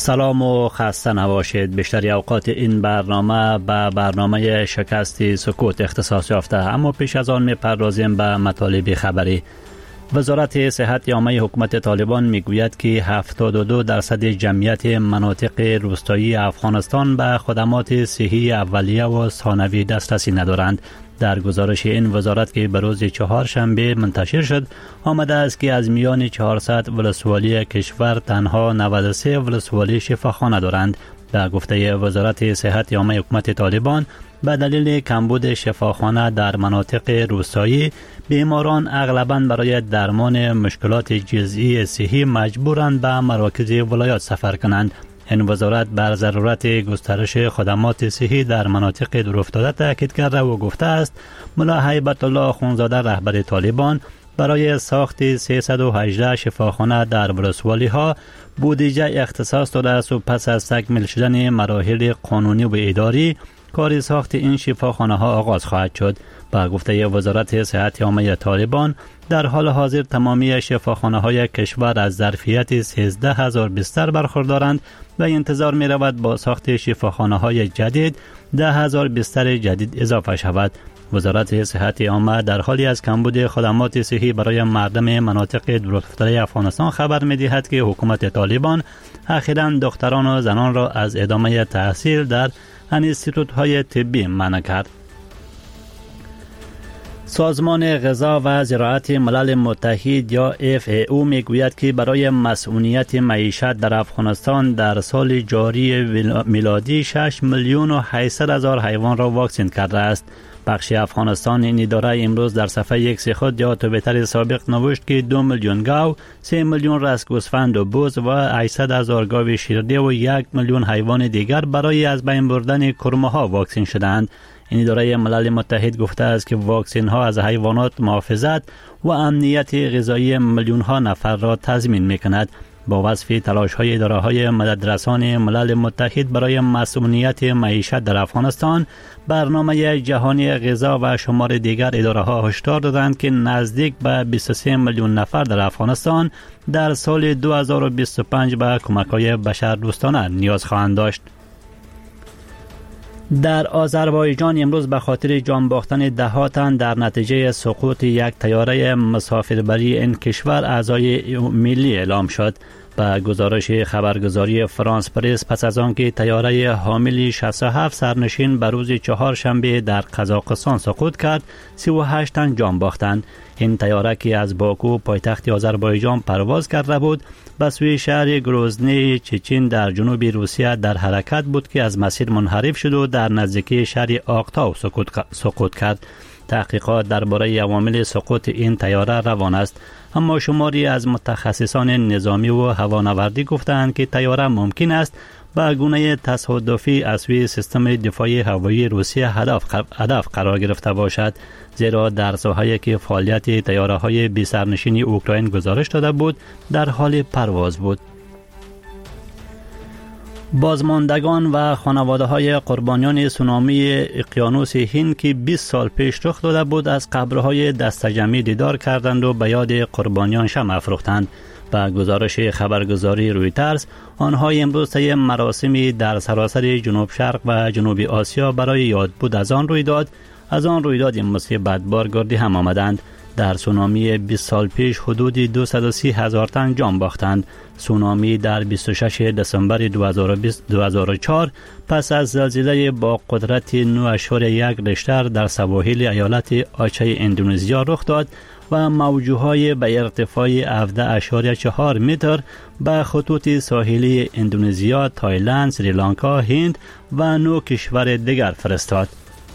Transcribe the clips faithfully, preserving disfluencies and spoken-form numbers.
سلام و خسته نباشید. بیشتر اوقات این برنامه به برنامه شکست سکوت اختصاص یافته، اما پیش از آن می‌پردازیم به مطالب خبری. وزارت صحت عامه حکومت طالبان میگوید که هفتاد و دو درصد جمعیت مناطق روستایی افغانستان به خدمات صحی اولیه و ثانوی دسترسی ندارند. در گزارش این وزارت که به روز چهارشنبه منتشر شد، آمده است که از میان چهارصد ولسوالی کشور تنها نود و سه ولسوالی شفاخانه دارند. به گفته وزارت صحت عامه حکومت طالبان، به دلیل کمبود شفاخانه در مناطق روستایی، بیماران اغلباً برای درمان مشکلات جزئی صحی مجبورند به مراکز ولایات سفر کنند. این وزارت بر ضرورت گسترش خدمات صحی در مناطق دورافتاده تاکید کرده و گفته است ملا هیبت الله اخونزاده رهبر طالبان برای ساخت سیصد و هجده شفاخانه در ولسوالی ها بودجه اختصاص داده است و پس از تکمیل شدن مراحل قانونی و اداری کار ساخت این شفاخانه ها آغاز خواهد شد. با گفته وزارت صحت عامه طالبان، در حال حاضر تمامی شفاخانه های کشور از ظرفیت سیزده هزار بستر برخوردارند و انتظار می رود با ساخت شفاخانه های جدید ده هزار بستر جدید اضافه شود. وزارت صحت عامه در حالی از کمبود خدمات صحی برای مردم مناطق دورافتاده افغانستان خبر می دهد که حکومت طالبان اخیراً دختران و زنان را از ادامه تحصیل در انستیتوت های طبی منع کرد. سازمان غذا و زراعت ملل متحد یا اف ای او میگوید که برای مسئولیت معیشت در افغانستان در سال جاری میلادی شش میلیون و هشتصد هزار حیوان را واکسین کرده است. بخش افغانستان این اداره امروز در صفحه ایکس خود یا توییتر سابق نوشت که دو میلیون گاو، سه میلیون رأس گوسفند و بز و هشتصد هزار گاو شیرده و یک میلیون حیوان دیگر برای از بین بردن کرمه ها واکسین شدند. این اداره ملل متحد گفته است که واکسین ها از حیوانات محافظت و امنیت غذایی میلیون ها نفر را تضمین میکند. با وصف تلاش های اداره های مددرسان ملل متحد برای مسئولیت معیشت در افغانستان، برنامه جهانی غذا و شمار دیگر اداره ها هشدار دادند که نزدیک به بیست و سه میلیون نفر در افغانستان در سال دو هزار و بیست و پنج به کمک های بشردوستانه نیاز خواهند داشت. در آذربایجان امروز به خاطر جان باختن ده تن در نتیجه سقوط یک طیاره مسافربری این کشور اعضای ملی اعلام شد. با گزارش خبرگزاری فرانس پرس، پس از آنکه طیاره حامل شصت و هفت سرنشین به روز چهارشنبه در قزاقستان سقوط کرد، سی و هشت تن جان باختند. این طیاره که از باکو پایتخت آذربایجان پرواز کرده بود، به سوی شهر گروزنی چچین در جنوب روسیه در حرکت بود که از مسیر منحرف شد و در نزدیکی شهر آقتاو سقوط کرد. تحقیقات درباره عوامل سقوط این طیاره روان است، اما شماری از متخصصان نظامی و هوانوردی گفتند که طیاره ممکن است به گونه تصادفی از سوی سیستم دفاعی هوایی روسیه هدف قرار گرفته باشد، زیرا در ساحه‌ای که فعالیت طیاره‌های بی سرنشین اوکراین گزارش داده بود در حال پرواز بود. بازماندگان و خانواده‌های قربانیان سونامی اقیانوس هند که بیست سال پیش رخ داده بود از قبرهای دسته‌جمعی دیدار کردند و به یاد قربانیان شمع افروختند. با گزارش خبرگزاری رویترز، آنها امروز طی مراسمی در سراسر جنوب شرق و جنوب آسیا برای یادبود از آن رویداد از آن رویداد مصیبت بار گردی هم آمدند. در سونامی بیست سال پیش حدود دویست و سی هزار تن جان باختند. سونامی در بیست و ششم دسامبر دو هزار و چهار پس از زلزله با قدرت نه اشاری یک ریشتر در سواحل ایالت آچه اندونزیا رخ داد و موجهای به ارتفاع هفده اشاری چهار متر به خطوط ساحلی اندونزیا، تایلند، سریلانکا، هند و نو کشور دیگر فرستاد.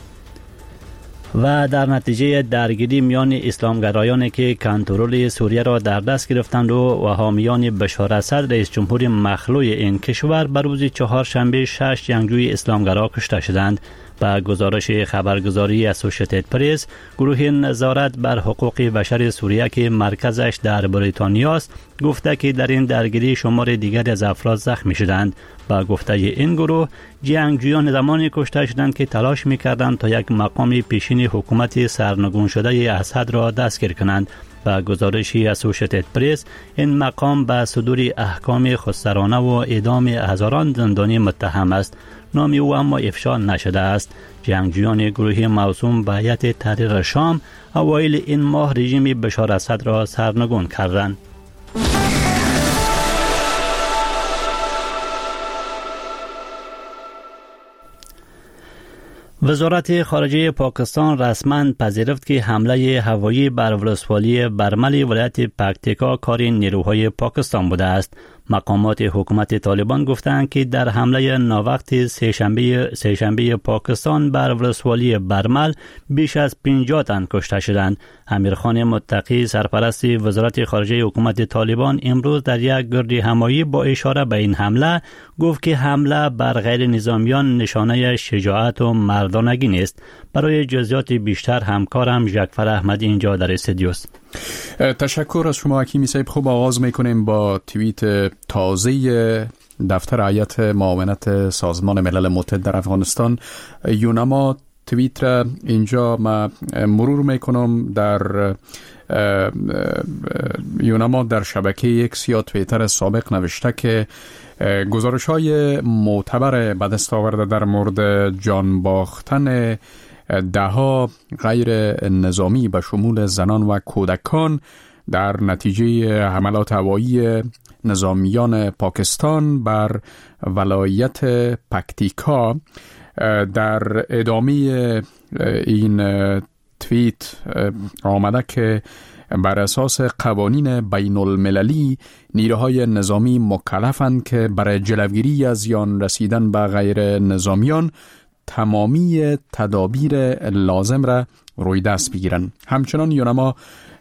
و در نتیجه درگیری میان اسلامگرایانی که کنترل سوریه را در دست گرفتند و حامیان بشار اسد رئیس جمهور مخلوع این کشور بر روز چهارشنبه شش جنگجوی اسلامگرا کشته شدند. با گزارش خبرگزاری اسوسییتد پرس، گروه نظارت بر حقوق بشر سوریه که مرکزش در بریتانیا است گفته که در این درگیری شمار دیگری از افراد زخمی شدند. با گفته این گروه، جنگجویان زمانی کشته شدند که تلاش می‌کردند تا یک مقام پیشین حکومت سرنگون شده اسد را دستگیر کنند. به گزارشی اسوشیتد پرس، این مقام به صدور احکام خسرانه و اعدام هزاران زندانی متهم است. نام او اما افشا نشده است. جنگجویان گروهی موسوم به هیئت تحریک شام اوایل این ماه رژیم بشار اسد را سرنگون کردند. وزارت خارجه پاکستان رسما پذیرفت که حمله هوایی بر ولسوالی برمل ولایت پکتیکا کار نیروهای پاکستان بوده است. مقامات حکومت طالبان گفتند که در حمله ناوقت سه‌شنبه سه‌شنبه پاکستان بر ولسوالی برمل بیش از پنجاه تن کشته شدند. امیرخان متقی سرپرست وزارت خارجه حکومت طالبان امروز در یک گرد همایی با اشاره به این حمله گفت که حمله بر غیر نظامیان نشانه شجاعت و مردانگی نیست. برای جزئیات بیشتر همکارم جعفر احمدی اینجا در استودیوست. تشکر از شما حکیمی صاحب. خوب آغاز میکنیم با توییت تازه دفتر هیئت معاونت سازمان ملل متحد در افغانستان یونما. توییت را اینجا ما مرور میکنم. در یونما در شبکه ایکس یا توییتر سابق نوشته که گزارش های معتبر به دست آورده در مورد جان باختن دهها غیر نظامی به شمول زنان و کودکان در نتیجه حملات هوایی نظامیان پاکستان بر ولایت پکتیکا. در ادامه این توییت آمده که بر اساس قوانین بین المللی نیروهای نظامی مکلفند که برای جلوگیری از زیان رسیدن به غیر نظامیان تمامی تدابیر لازم را روی دست بگیرند. همچنان یونما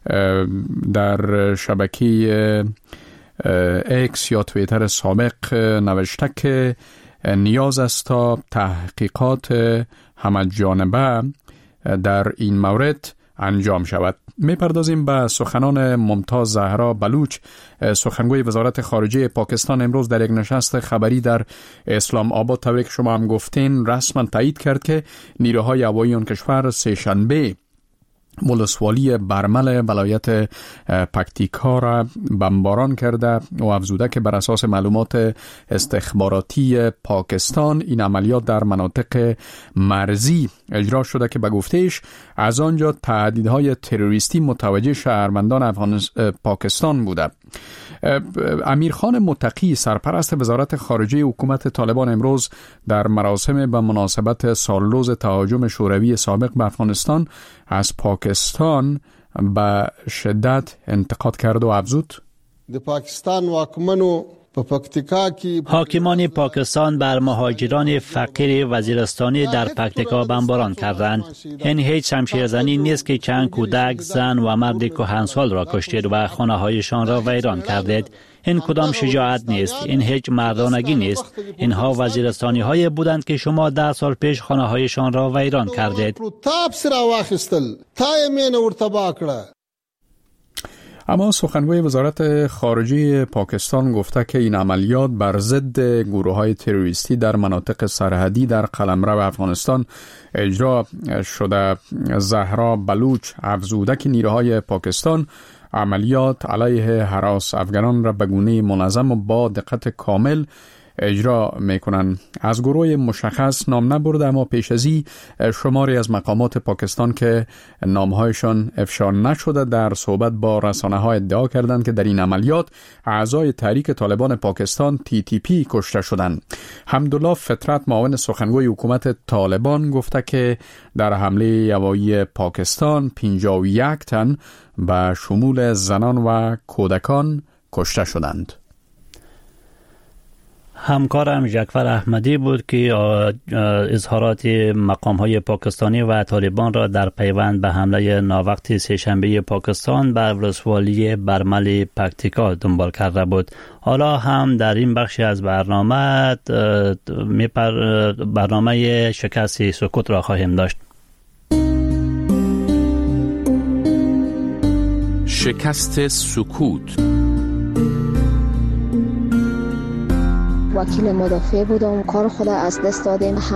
در شبکه ایکس یا توییتر سابق نوشته که نیاز است تا تحقیقات همه جانبه در این مورد انجام شود. میپردازیم به سخنان ممتاز زهرا بلوچ، سخنگوی وزارت خارجه پاکستان. امروز در یک نشست خبری در اسلام آباد، طوری که شما هم گفتین، رسما تایید کرد که نیروهای هوایی آن کشور سه‌شنبه ولسوالی برمل ولایت پکتیکا را بمباران کرده و افزوده که بر اساس معلومات استخباراتی پاکستان این عملیات در مناطق مرزی اجرا شده که به گفتهش از آنجا تهدیدهای تروریستی متوجه شهروندان افغانستان پاکستان بوده. امیرخان متقی سرپرست وزارت خارجه حکومت طالبان امروز در مراسم به مناسبت سالروز تهاجم شوروی سابق به افغانستان از پاکستان به شدت انتقاد کرد و افزود: پاکستان واکمنو حاکمان پاکستان بر مهاجران فقیر وزیرستانی در پکتیکا بمباران کردند. این هیچ شمشیرزنی نیست که چند کودک، زن و مرد کهنسال را کشتید و خانه هایشان را ویران کردید. این کدام شجاعت نیست، این هیچ مردانگی نیست. اینها وزیرستانی های بودند که شما ده سال پیش خانه هایشان را ویران کردید. اما سخنگوی وزارت خارجه پاکستان گفته که این عملیات بر ضد گروه‌های تروریستی در مناطق سرحدی در قلمرو افغانستان اجرا شده. زهرا بلوچ افزوده که نیروهای پاکستان عملیات علیه هراس افغانان را به گونه منظم و با دقت کامل اجرا میکنن. از گروه مشخص نام نبرده، اما پیش از این شماری از مقامات پاکستان که نامهایشان افشا نشده در صحبت با رسانه ها ادعا کردند که در این عملیات اعضای تحریک طالبان پاکستان تی تی پی کشته شدند. حمدالله فطرت معاون سخنگوی حکومت طالبان گفته که در حمله هوایی پاکستان پنجاه و یک تن به شمول زنان و کودکان کشته شدند. همکارم جعفر احمدی بود که اظهارات مقام‌های پاکستانی و طالبان را در پیوند به حمله ناوقت سه‌شنبه پاکستان بر ولسوالی برمل پکتیکا دنبال کرده بود. حالا هم در این بخش از برنامه برنامه شکست سکوت را خواهیم داشت. شکست سکوت. وکیل مدافع بودم، کار خود از دست دادیم.